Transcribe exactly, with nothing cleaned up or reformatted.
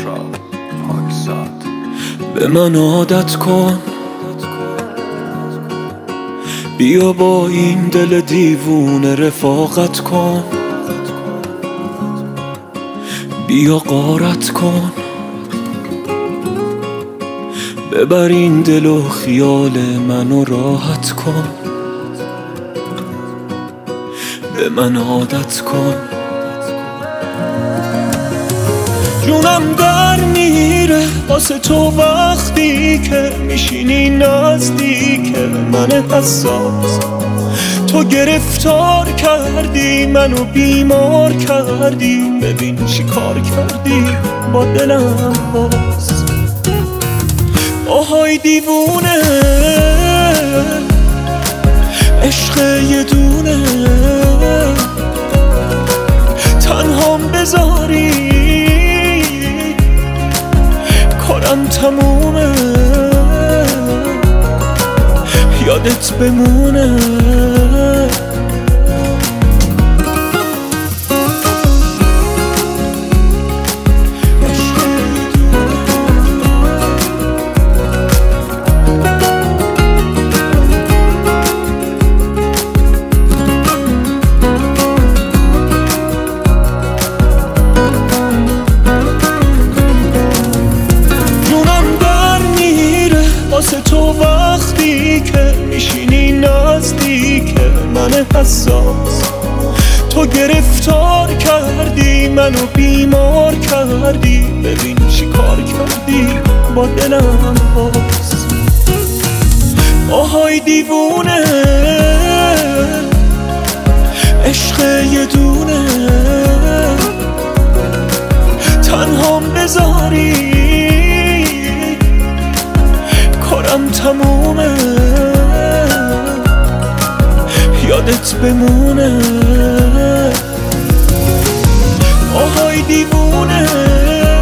به من عادت کن، بیا با این دل دیوونه رفاقت کن، بیا غارت کن، ببر این دل و خیال منو راحت کن، به من عادت کن. جونم در میره واسه تو وقتی که میشینی نزدیک من حساس. تو گرفتار کردی منو بیمار کردی، ببین چی کار کردی با دلم باز. آهای دیوونه عشق یه دونه، تنهام بذاری کارم تمومه، یادت بمونه. واسه تو وقتی که میشینی نزدیک من حساس. تو گرفتار کردی منو بیمار کردی، ببین چی کار کردی با دلم باز. آهای دیوونه عشق یه دونه، تنهام بذاری کارم تمومه، یادت بمونه. آهای دیوونه